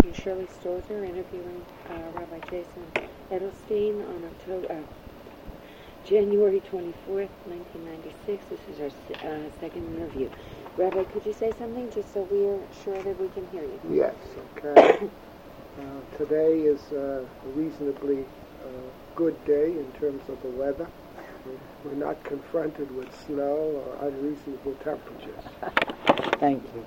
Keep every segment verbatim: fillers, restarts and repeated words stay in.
and Shirley Stozer interviewing uh, Rabbi Jason Edelstein on October, uh, January twenty-fourth, nineteen ninety-six. This is our uh, second interview. Rabbi, could you say something just so we're sure that we can hear you? Yes, okay. uh, today is uh, a reasonably uh, good day in terms of the weather. We're not confronted with snow or unreasonable temperatures. Thank you.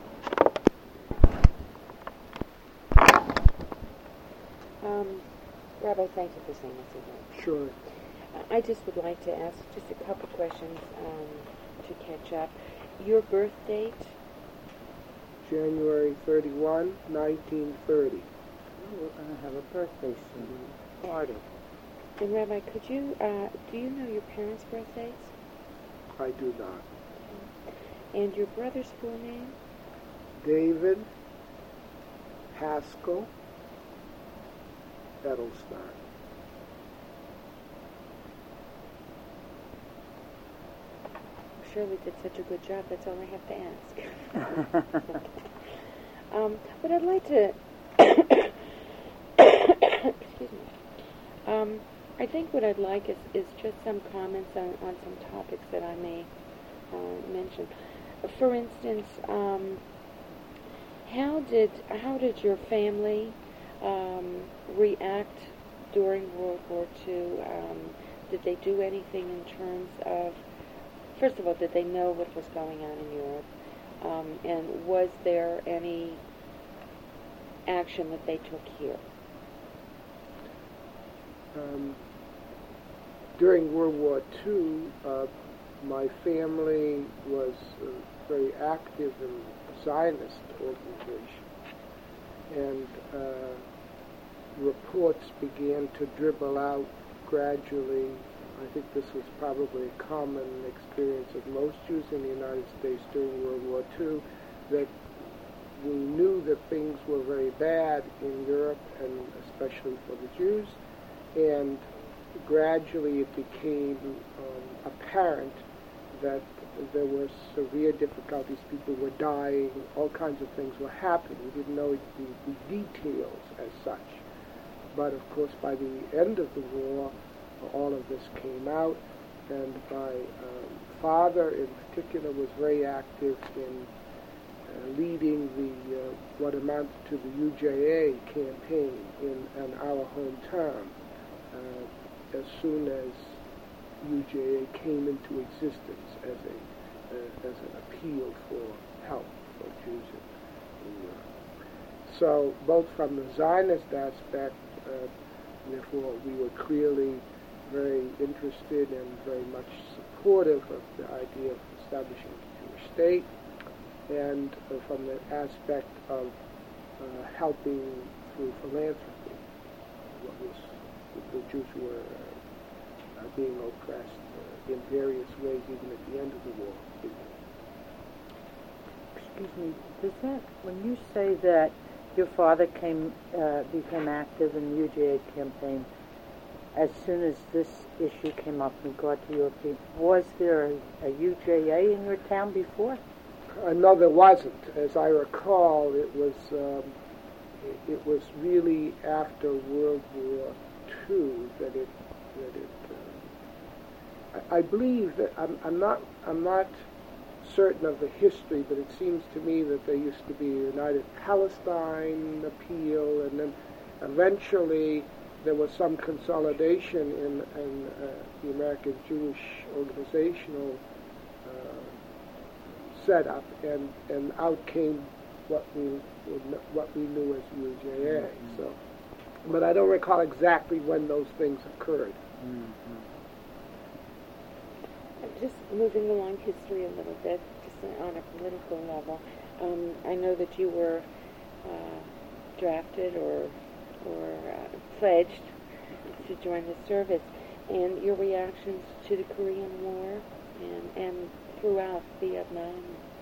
Um, Rabbi, thank you for saying this again. Sure. I just would like to ask just a couple questions um, to catch up. Your birth date? January thirty-first, nineteen thirty. Oh, we're going to have a birthday soon. Party. And Rabbi, could you, uh, do you know your parents' birth dates? I do not. And your brother's full name? David Haskell Edelstein. Shirley did such a good job, that's all I have to ask. um, but I'd like to, excuse me, um, I think what I'd like is, is just some comments on, on some topics that I may uh, mention. For instance, um, how did how did your family um, react during World War Two? Um, did they do anything in terms of, first of all, did they know what was going on in Europe? Um, and was there any action that they took here? Um, during World War Two, uh, my family was uh, very active in the Zionist organization, and uh, reports began to dribble out gradually. I think this was probably a common experience of most Jews in the United States during World War Two, that we knew that things were very bad in Europe, and especially for the Jews, and gradually it became um, apparent that there were severe difficulties, people were dying, all kinds of things were happening. We didn't know the, the details as such. But of course by the end of the war, all of this came out, and my um, father in particular was very active in uh, leading the uh, what amounted to the U J A campaign in, in our hometown. Uh, as soon as U J A came into existence as a uh, as an appeal for help for Jews in, in Europe. So both from the Zionist aspect, uh, therefore we were clearly very interested and very much supportive of the idea of establishing a Jewish state, and uh, from the aspect of uh, helping through philanthropy, what was the Jews were uh, uh, being oppressed uh, in various ways, even at the end of the war. Excuse me, does that, when you say that your father came, uh, became active in the U J A campaign, as soon as this issue came up in regard to your people, was there a, a U J A in your town before? Uh, no, there wasn't. As I recall, it was um, it, it was really after World War Two that it that it. Uh, I, I believe that I'm, I'm not I'm not certain of the history, but it seems to me that there used to be a United Palestine appeal, and then eventually there was some consolidation in, in uh, the American Jewish organizational uh, setup, and, and out came what we would, what we knew as U J A. Mm-hmm. So, but I don't recall exactly when those things occurred. Mm-hmm. Just moving along history a little bit, just on a political level. Um, I know that you were uh, drafted or or uh, pledged to join the service, and your reactions to the Korean War and, and throughout Vietnam.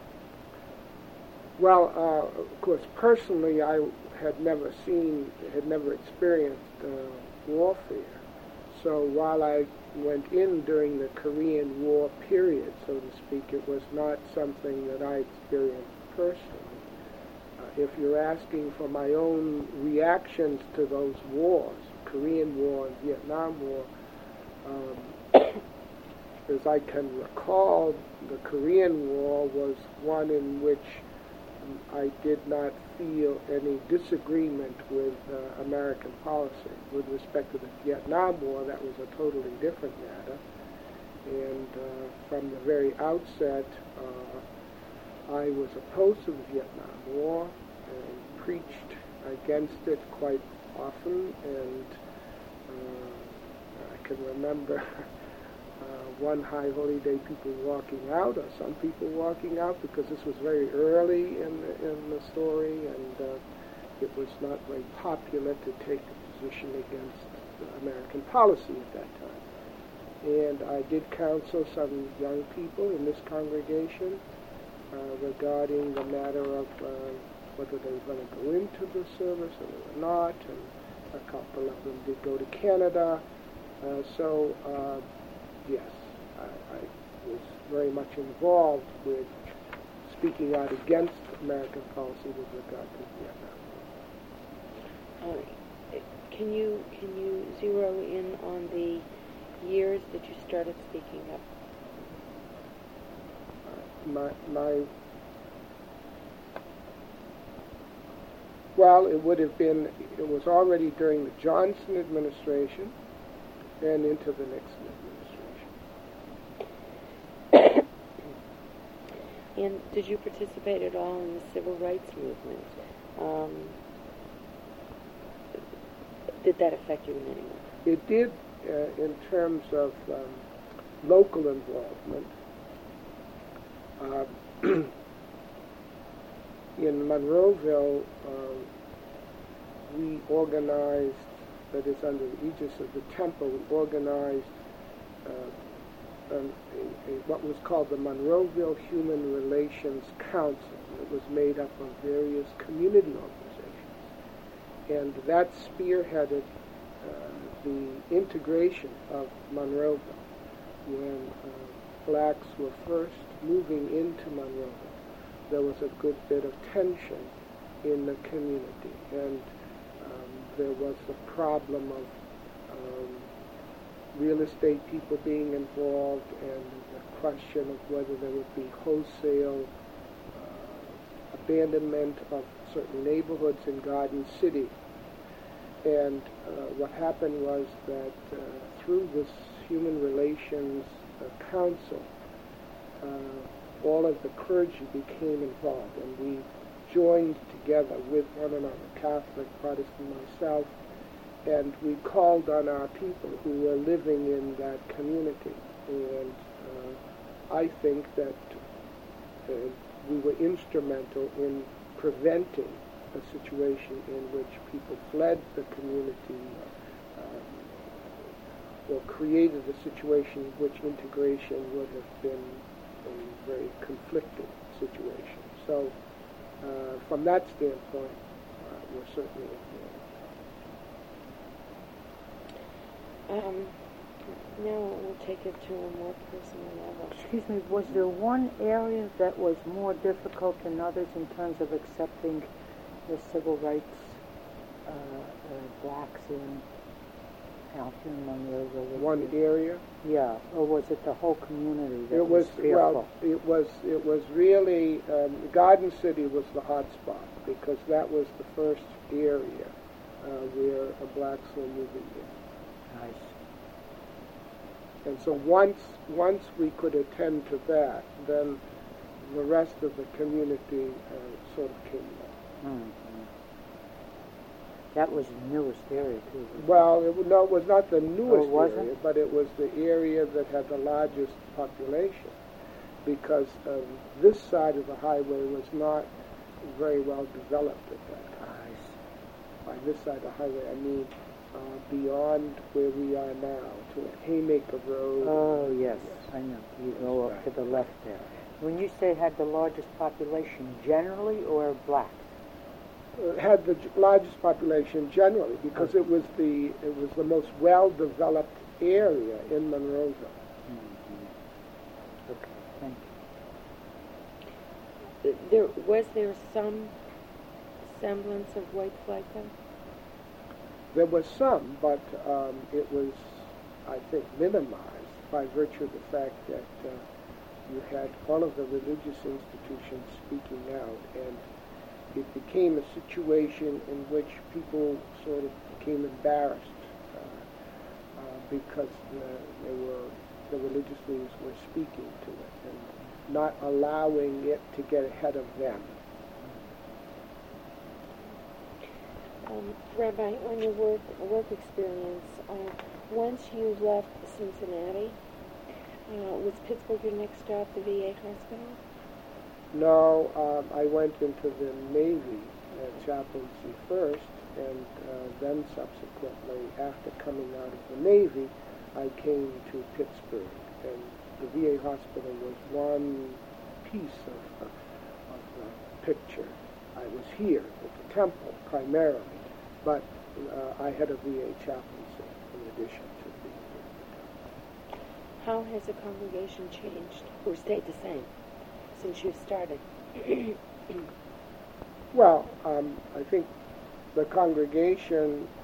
Well, uh, of course, personally, I had never seen, had never experienced uh, warfare. So while I went in during the Korean War period, so to speak, it was not something that I experienced personally. Uh, if you're asking for my own reactions to those wars, Korean War and Vietnam War, um, as I can recall, the Korean War was one in which I did not feel any disagreement with uh, American policy. With respect to the Vietnam War, that was a totally different matter. And uh, from the very outset, uh, I was opposed to the Vietnam War and preached against it quite often. And uh, I can remember Uh, one high holy day, people walking out, or some people walking out, because this was very early in the, in the story, and uh, it was not very popular to take a position against American policy at that time. And I did counsel some young people in this congregation uh, regarding the matter of uh, whether they were going to go into the service or they were not, and a couple of them did go to Canada. Uh, so. Uh, Yes, I, I was very much involved with speaking out against American policy with regard to Vietnam. All right. Can you can you zero in on the years that you started speaking up? Uh, my my. Well, it would have been. It was already during the Johnson administration, and into the Nixon administration. And did you participate at all in the civil rights movement? Um, did that affect you in any way? It did uh, in terms of um, local involvement. Uh, in Monroeville, uh, we organized, that is under the aegis of the Temple, we organized uh, Um, a, a, what was called the Monroeville Human Relations Council. It was made up of various community organizations. And that spearheaded uh, the integration of Monroeville. When uh, blacks were first moving into Monroeville, there was a good bit of tension in the community. And um, there was the problem of um, real estate people being involved, and the question of whether there would be wholesale uh, abandonment of certain neighborhoods in Garden City. And uh, what happened was that uh, through this Human Relations uh, Council, uh, all of the clergy became involved, and we joined together with one another, Catholic, Protestant, myself, and we called on our people who were living in that community. And uh, I think that uh, we were instrumental in preventing a situation in which people fled the community um, or created a situation in which integration would have been a very conflicted situation. So uh, from that standpoint, uh, we're certainly involved. Um, now we'll take it to a more personal level. Excuse me, was there one area that was more difficult than others in terms of accepting the civil rights uh, uh, blacks in Alton, Monroeville? One area? Yeah, or was it the whole community that it was, was fearful? Well, it was, it was really, um, Garden City was the hot spot, because that was the first area uh, where uh, blacks were moving in. Nice. And so once once we could attend to that, then the rest of the community uh, sort of came along. Mm-hmm. That was the newest area, too. Well, it, no, it was not the newest oh, wasn't? area, but it was the area that had the largest population, because um, this side of the highway was not very well developed at that time. Nice. By this side of the highway, I mean Uh, beyond where we are now, to Haymaker Road. Oh, yes, yes. I know. You go up right. to the left there. When you say had the largest population generally or black? It had the j- largest population generally, because it was the it was the most well-developed area in Monroeville. Mm-hmm. Okay, thank you. There was there some semblance of white flag then? There was some, but um, it was, I think, minimized by virtue of the fact that uh, you had all of the religious institutions speaking out, and it became a situation in which people sort of became embarrassed uh, uh, because the, they were, the religious leaders were speaking to it and not allowing it to get ahead of them. Um, Rabbi, on your work work experience, uh, once you left Cincinnati, uh, was Pittsburgh your next stop, the V A hospital? No, um, I went into the Navy at chaplaincy first, and uh, then subsequently, after coming out of the Navy, I came to Pittsburgh, and the V A hospital was one piece of, uh, of the picture. I was here at the temple primarily, but uh, I had a V A chaplaincy in addition to being here at the temple. How has the congregation changed or stayed the same since you started? Well, um, I think the congregation uh,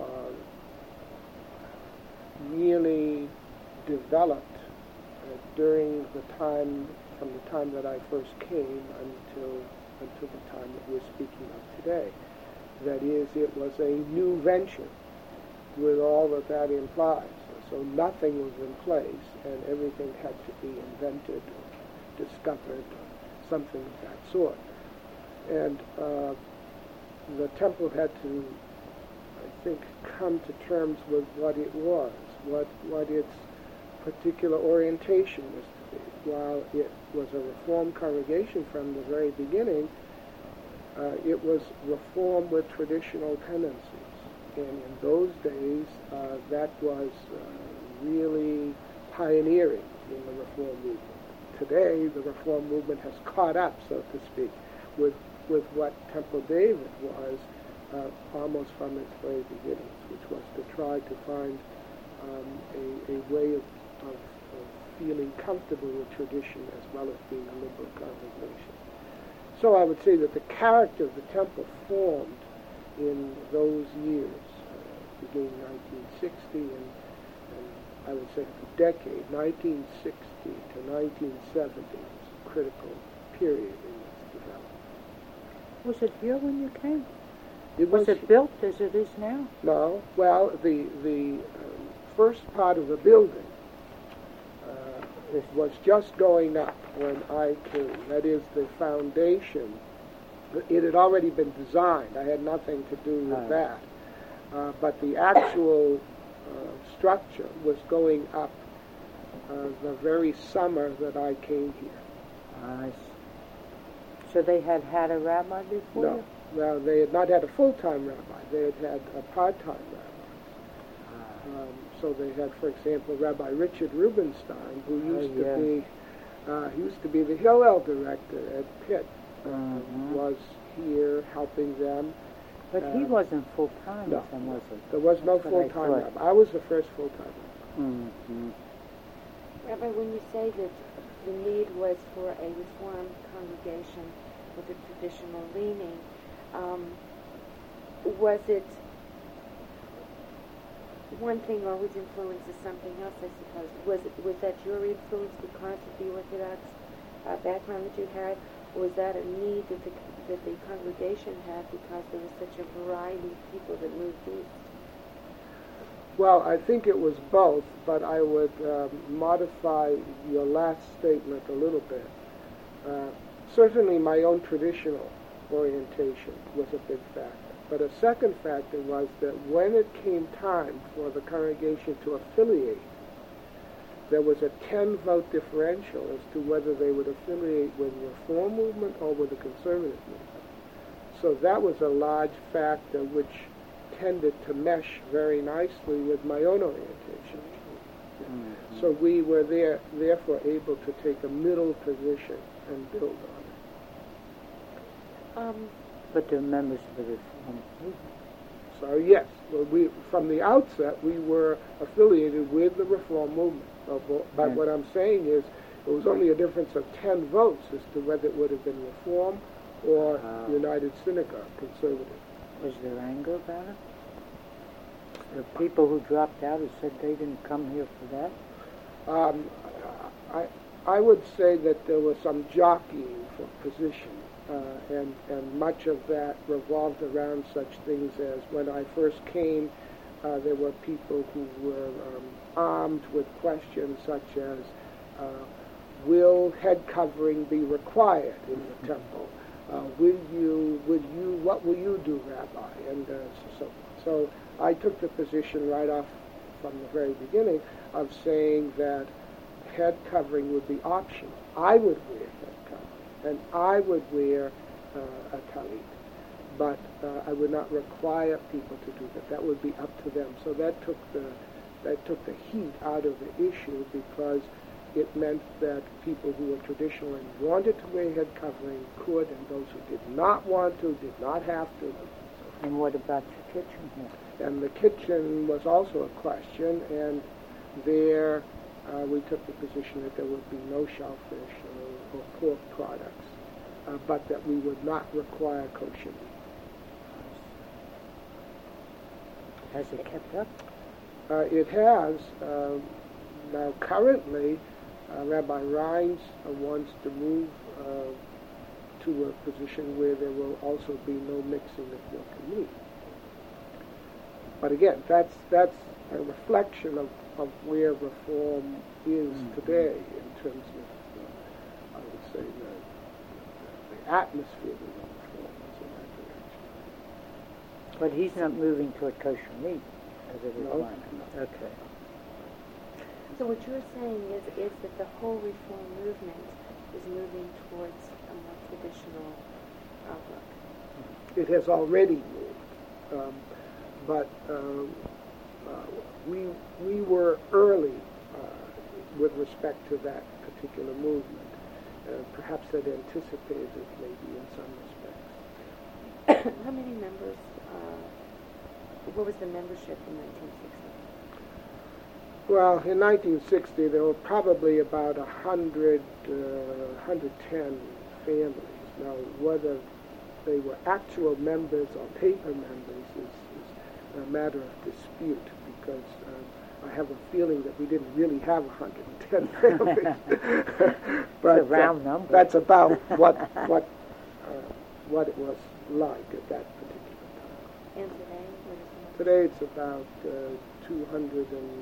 really developed uh, during the time, from the time that I first came until until the time that we're speaking of today. That is, it was a new venture with all that that implies. So nothing was in place, and everything had to be invented or discovered, or something of that sort. And uh, the temple had to, I think, come to terms with what it was, what what its particular orientation was to be. While it was a Reformed congregation from the very beginning, uh, it was Reformed with traditional tendencies. And in those days, uh, that was uh, really pioneering in the Reform movement. Today, the Reform movement has caught up, so to speak, with with what Temple David was uh, almost from its very beginnings, which was to try to find um, a, a way of, of, of feeling comfortable with tradition as well as being a liberal congregation. So I would say that the character of the temple formed in those years, uh, beginning nineteen sixty, and, and I would say the decade, nineteen sixty to nineteen seventy, was a critical period in its development. Was it here when you came? It was, was it built as it is now? No. Well, the the um, first part of the building uh, was just going up when I came. That is, the foundation. It had already been designed. I had nothing to do with uh, that. Uh, but the actual uh, structure was going up uh, the very summer that I came here. I see. So they had had a rabbi before? No. Well, they had not had a full-time rabbi. They had had a part-time rabbi. Ah. Um, so they had, for example, Rabbi Richard Rubenstein, who used oh, yeah. to be uh, he used to be the Hillel director at Pitt. Mm-hmm. Was here helping them. But uh, he wasn't full-time, no, then, was it? There was no That's full-time I rabbi. I was the first full-time rabbi. Mm-hmm. Rabbi, when you say that the need was for a Reformed congregation with a traditional leaning, um, was it one thing always influences something else, I suppose? Was it, was that your influence because of the Orthodox uh, background that you had, or was that a need that the, that the congregation had because there was such a variety of people that moved east? Well, I think it was both, but I would um, modify your last statement a little bit. Uh, certainly my own traditional orientation was a big factor. But a second factor was that when it came time for the congregation to affiliate, there was a ten-vote differential as to whether they would affiliate with the Reform movement or with the Conservative movement. So that was a large factor which tended to mesh very nicely with my own orientation. Mm-hmm. So we were there, therefore able to take a middle position and build on it. Um, but they're members of the Reform movement. So yes, well, we from the outset we were affiliated with the Reform movement. But what I'm saying is it was only a difference of ten votes as to whether it would have been Reform or Uh, United Synagogue, conservative. Was there anger about it? The people who dropped out who said they didn't come here for that? Um, I, I would say that there was some jockeying for position, uh, and, and much of that revolved around such things as when I first came, uh, there were people who were um, armed with questions such as, uh, will head covering be required in the temple? Uh, will you, will you, what will you do, Rabbi? And uh, so, so I took the position right off from the very beginning of saying that head covering would be optional. I would wear head covering, and I would wear uh, a talit, but uh, I would not require people to do that. That would be up to them. So that took the that took the heat out of the issue, because it meant that people who were traditional and wanted to wear head covering could, and those who did not want to did not have to. And what about your kitchen here? And the kitchen was also a question, and there uh, we took the position that there would be no shellfish or, or pork products, uh, but that we would not require kosher meat. Has it kept up? Uh, it has. Uh, now currently, uh, Rabbi Rines uh, wants to move uh, to a position where there will also be no mixing of pork and meat. But again, that's that's a reflection of, of where reform is mm-hmm. today in terms of, uh, I would say, the, the atmosphere of reform is in that direction. But he's not moving toward kosher meat as a requirement. No. Okay. So what you're saying is, is that the whole reform movement is moving towards a more traditional outlook. It has already moved. Um, But um, uh, we we were early uh, with respect to that particular movement. Uh, perhaps that anticipated it maybe in some respects. How many members, uh, what was the membership in nineteen sixty? Well, in nineteen sixty there were probably about one hundred, uh, one hundred ten families. Now, whether they were actual members or paper members is a matter of dispute, because um, I have a feeling that we didn't really have one hundred ten families. But it's a round uh, number. That's about what what uh, what it was like at that particular time. And today, what is it? Today it's about uh, two hundred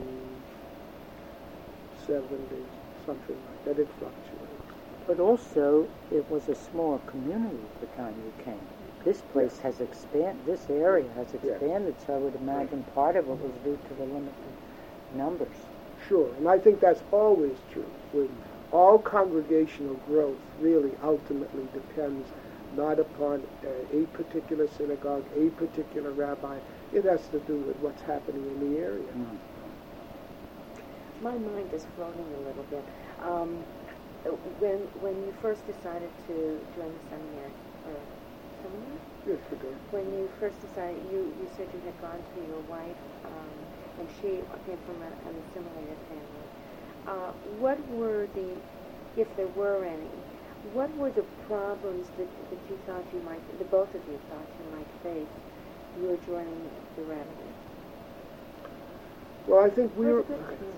seventy, something like that. It fluctuates. But also, it was a small community at the time you came. This place has expanded, this area has expanded, yes. So I would imagine part of it was due to the limited numbers. Sure, and I think that's always true. With all congregational growth really ultimately depends not upon uh, a particular synagogue, a particular rabbi. It has to do with what's happening in the area. Mm. My mind is floating a little bit. Um, when when you first decided to join the seminary, or seminary? Yes, we did. When you first decided, you, you said you had gone to your wife, um, and she came from a, an assimilated family. Uh, what were the, if there were any, what were the problems that, that you thought you might, the both of you thought you might face, you were joining the remedy? Well, I think we were,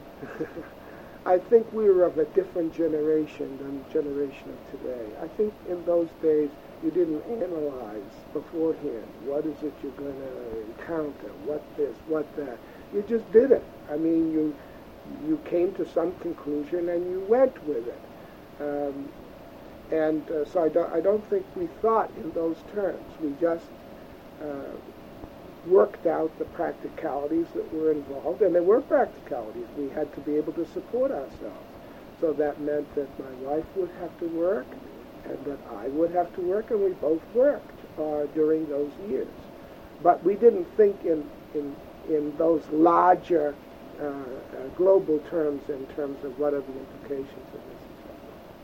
I think we were of a different generation than the generation of today. I think in those days, you didn't analyze beforehand. What is it you're going to encounter? What this? What that? You just did it. I mean, you you came to some conclusion and you went with it. Um, and uh, so I don't I don't think we thought in those terms. We just uh, worked out the practicalities that were involved, and there were practicalities. We had to be able to support ourselves. So that meant that my wife would have to work, and that I would have to work, and we both worked uh, during those years. But we didn't think in in, in those larger uh, uh, global terms in terms of what are the implications of this.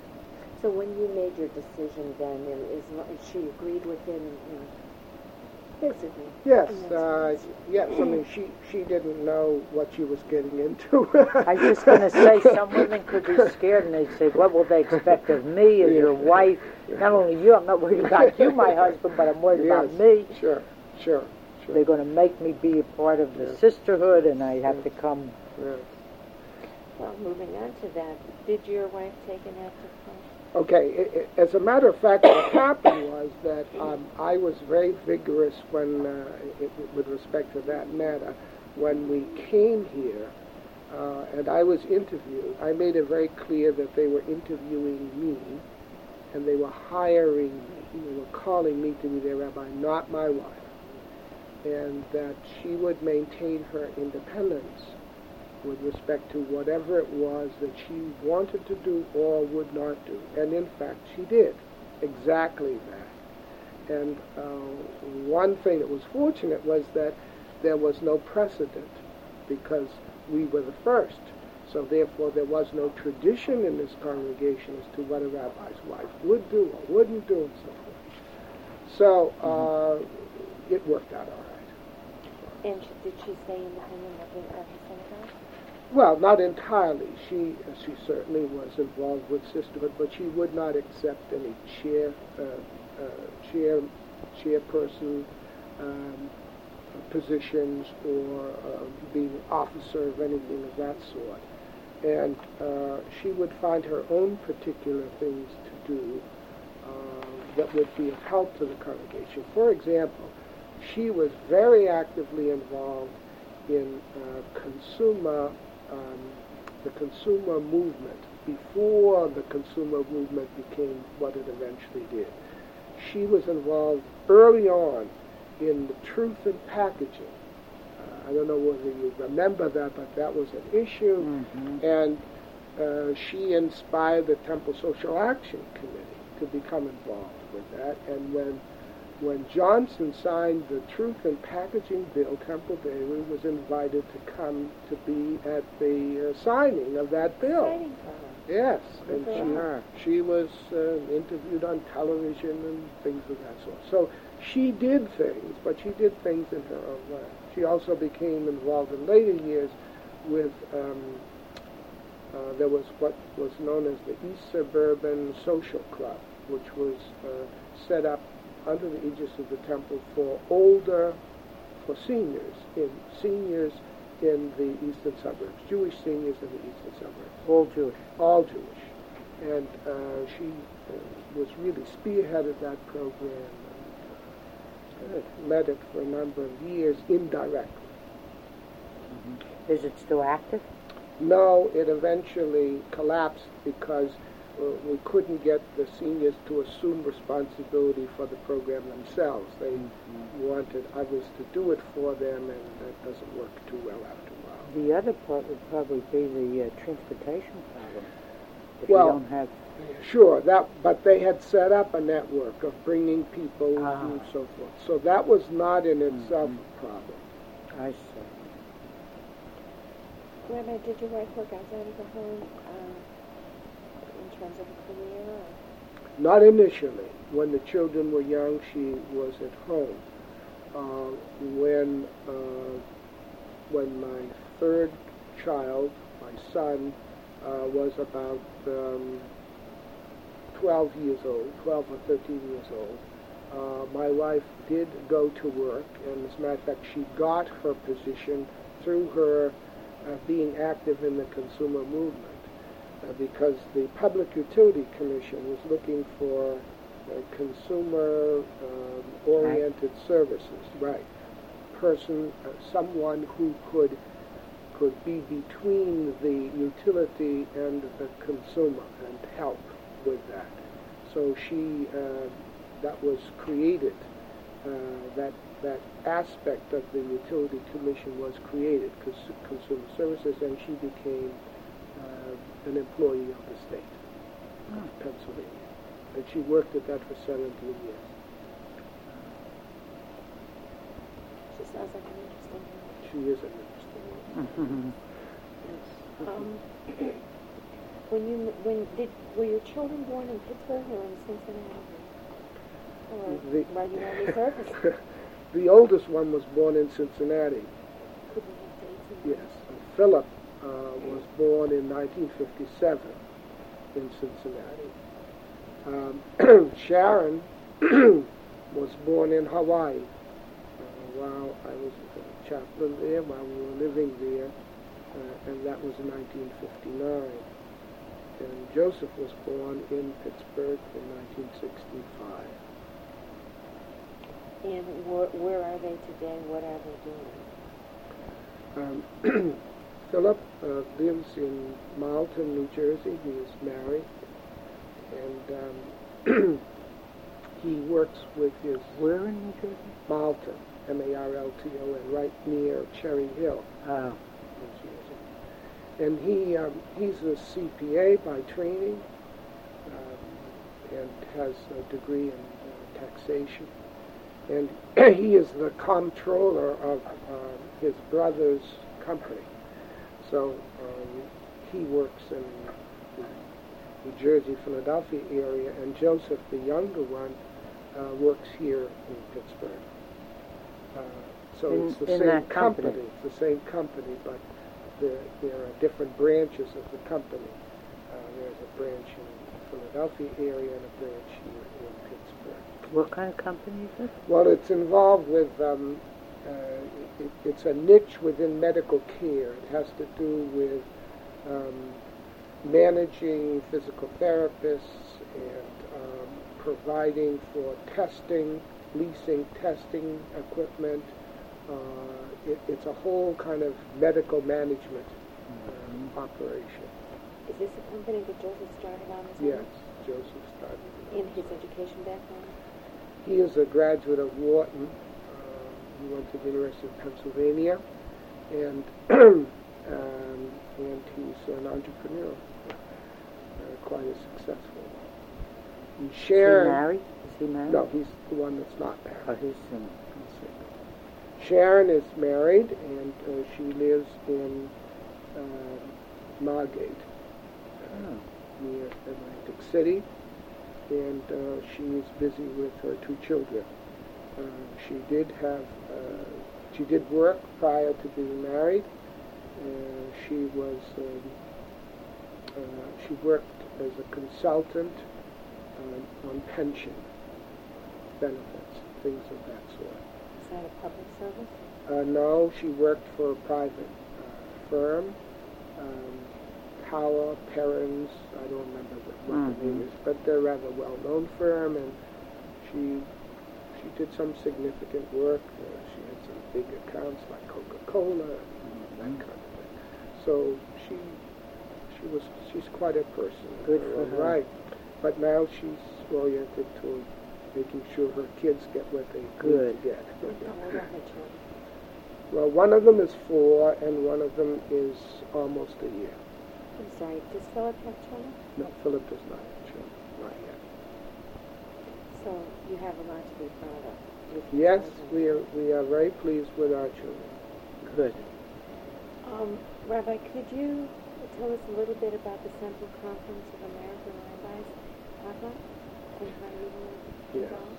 So when you made your decision then, is, is she agreed with it? And, and Yes, it is. Yes, And that's uh, nice. yes. I mean, she she didn't know what she was getting into. I was just going to say, some women could be scared and they'd say, what will they expect of me as Yeah. your wife? Not only you, I'm not worried about you, my husband, but I'm worried Yes, about me. Sure, sure, sure. They're going to make me be a part of the Yeah. sisterhood, and I have to come. Yes. Well, moving on to that, did your wife take an active part? Okay, i i as a matter of fact, what happened was that um, I was very vigorous when, uh, it, with respect to that matter, when we came here, uh, and I was interviewed. I made it very clear that they were interviewing me, and they were hiring me, they were calling me to be their rabbi, not my wife, and that she would maintain her independence with respect to whatever it was that she wanted to do or would not do. And in fact, she did exactly that. And uh, one thing that was fortunate was that there was no precedent, because we were the first. So therefore, there was no tradition in this congregation as to what a rabbi's wife would do or wouldn't do and so forth. So uh, it worked out all right. And sh- did she stay independent of, the, of his synagogue? Well, not entirely. She she certainly was involved with sisterhood, but she would not accept any chair uh, uh, chair chairperson um, positions or uh, being officer of anything of that sort. And uh, she would find her own particular things to do uh, that would be of help to the congregation. For example, she was very actively involved in uh, consumer Um, the consumer movement before the consumer movement became what it eventually did. She was involved early on in the truth in packaging. Uh, I don't know whether you remember that, but that was an issue. Mm-hmm. And uh, she inspired the Temple Social Action Committee to become involved with that. And when When Johnson signed the Truth in Packaging Bill, Temple Bailey was invited to come to be at the uh, signing of that bill. Exciting for her. Yes, and Good she, for her. she was uh, interviewed on television and things of that sort. So she did things, but she did things in her own way. She also became involved in later years with, um, uh, there was what was known as the East Suburban Social Club, which was uh, set up under the aegis of the temple for older, for seniors, in seniors in the eastern suburbs, Jewish seniors in the eastern suburbs. All Jewish. All Jewish. And uh, she uh, was really spearheaded that program and uh, led it for a number of years indirectly. Mm-hmm. Is it still active? No, it eventually collapsed because Uh, we couldn't get the seniors to assume responsibility for the program themselves. They mm-hmm. wanted others to do it for them, and that doesn't work too well after a while. The other part would probably be the uh, transportation problem. If well, you don't have... Sure, that, but they had set up a network of bringing people Ah. and so forth. So that was not in itself mm-hmm. a problem. I see. Rabbi, did your wife work outside of the home uh, in terms of a career? Or? Not initially. When the children were young, she was at home. Uh, when uh, when my third child, my son, uh, was about um, twelve years old, twelve or thirteen years old, uh, my wife did go to work, and as a matter of fact, she got her position through her uh, being active in the consumer movement. Uh, because the Public Utility Commission was looking for uh, consumer-oriented um, services, right? Person, uh, someone who could could be between the utility and the consumer and help with that. So she, uh, that was created. Uh, that that aspect of the Utility Commission was created, cons- consumer services, and she became Uh, an employee of the state of oh. Pennsylvania. And she worked at that for seventeen years. She sounds like an interesting woman. She is an interesting woman. Mm-hmm. Yes. Um, when you when did were your children born in Pittsburgh or in Cincinnati? Or The- regularly service? the oldest one was born in Cincinnati. Could we have dates in Yes. And Philip uh, was born in nineteen fifty-seven in Cincinnati. Um, Sharon was born in Hawaii uh, while I was a chaplain there, while we were living there, uh, and that was in nineteen fifty-nine. And Joseph was born in Pittsburgh in nineteen sixty-five. And where, where are they today? What are they doing? Um, Philip uh, lives in Marlton, New Jersey. He is married, and um, he works with his... Where in New Jersey? Marlton, M A R L T O N, right near Cherry Hill, Oh. New Jersey. And he um, he's a C P A by training, um, and has a degree in uh, taxation. And he is the comptroller of uh, his brother's company. So um, he works in the New Jersey, Philadelphia area, and Joseph, the younger one, uh, works here in Pittsburgh. Uh, so In- it's the in same that company. company. It's the same company, but there, there are different branches of the company. Uh, there's a branch in the Philadelphia area and a branch here in Pittsburgh. What kind of company is it? Well, it's involved with, um, uh, it, it's a niche within medical care. It has to do with um, managing physical therapists and um, providing for testing, leasing testing equipment. Uh, it, it's a whole kind of medical management um, operation. Is this a company that Joseph started on his Yes, own? Joseph started. In his education background? He is a graduate of Wharton. Uh, he went to the University of Pennsylvania, and um, and he's an entrepreneur, uh, quite a successful one. And Is Sharon, he married? Is he married? no, he's the one that's not married. Oh, he's single. Sharon is married, and uh, she lives in uh, Margate, uh, Oh. near Atlantic City, and uh, she is busy with her two children. Uh, she did have, uh, she did work prior to being married. Uh, she was, um, uh, she worked as a consultant um, on pension benefits, things of that sort. Is that a public service? Uh, no, she worked for a private uh, firm, um, Tower, Perrins, I don't remember what, what Mm-hmm. the name is, but they're a rather well-known firm, and she she did some significant work. Uh, she had some big accounts like Coca-Cola and that kind of thing. So she she was she's quite a person. Good in her for own her. Right, but now she's oriented toward making sure her kids get what they Good. need to get. How old are her children? Well, one of them is four, and one of them is almost a year. I'm sorry, does Philip have children? No, Philip does not have children, not yet. So you have a lot to be proud of. with your Yes, children. we are, we are very pleased with our children. Good. Um, Rabbi, could you tell us a little bit about the Central Conference of American Rabbis, Papa, and how you were Yes. involved?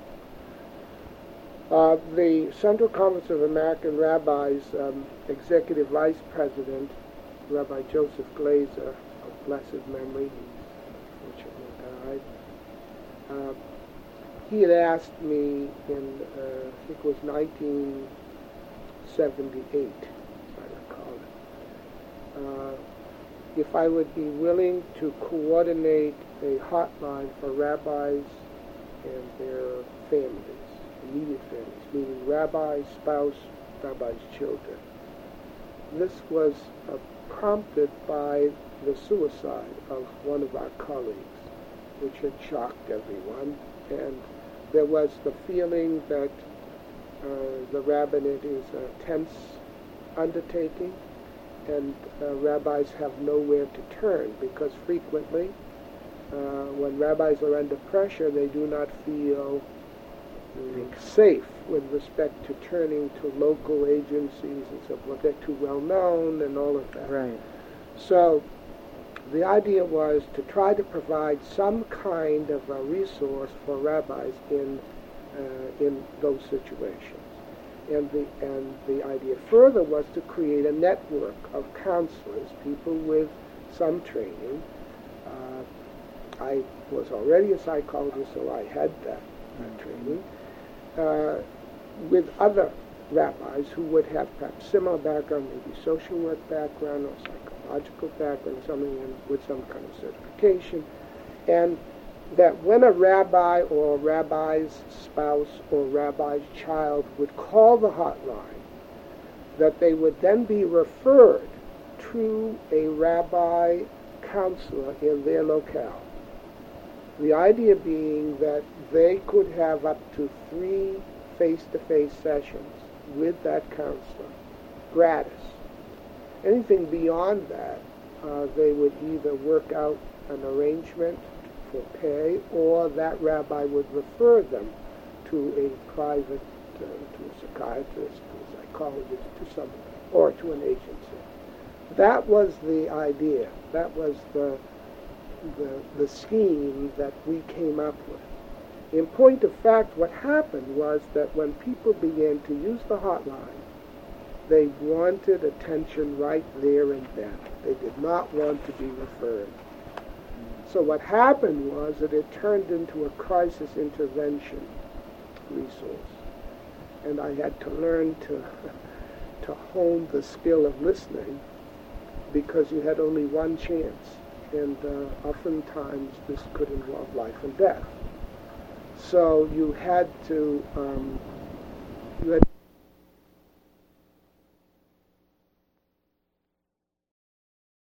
Uh, the Central Conference of American Rabbis um, Executive Vice President, Rabbi Joseph Glazer, of blessed memory, he unfortunately died. Uh, he had asked me in, uh, I think it was nineteen seventy-eight, if I recall it, uh, if I would be willing to coordinate a hotline for rabbis and their families, immediate families, meaning rabbi, spouse, rabbi's children. This was uh, prompted by the suicide of one of our colleagues, which had shocked everyone, and there was the feeling that uh, the rabbinate is a tense undertaking, and uh, rabbis have nowhere to turn, because frequently uh, when rabbis are under pressure, they do not feel uh, safe with respect to turning to local agencies and so forth. They're too well known and all of that. Right. So the idea was to try to provide some kind of a resource for rabbis in uh, in those situations. And the, and the idea further was to create a network of counselors, people with some training. Uh, I was already a psychologist, so I had that, that training, uh, with other rabbis who would have perhaps similar background, maybe social work background or psychological background, something with some kind of certification, and that when a rabbi or a rabbi's spouse or rabbi's child would call the hotline, that they would then be referred to a rabbi counselor in their locale. The idea being that they could have up to three face-to-face sessions with that counselor, gratis. Anything beyond that, uh, they would either work out an arrangement for pay, or that rabbi would refer them to a private, uh, to a psychiatrist, to a psychologist, to some, or to an agency. That was the idea. That was the, the, the scheme that we came up with. In point of fact, what happened was that when people began to use the hotline, they wanted attention right there and then. They did not want to be referred. So what happened was that it turned into a crisis intervention resource. And I had to learn to, to hone the skill of listening, because you had only one chance. And uh, oftentimes this could involve life and death. So you had to, um, you had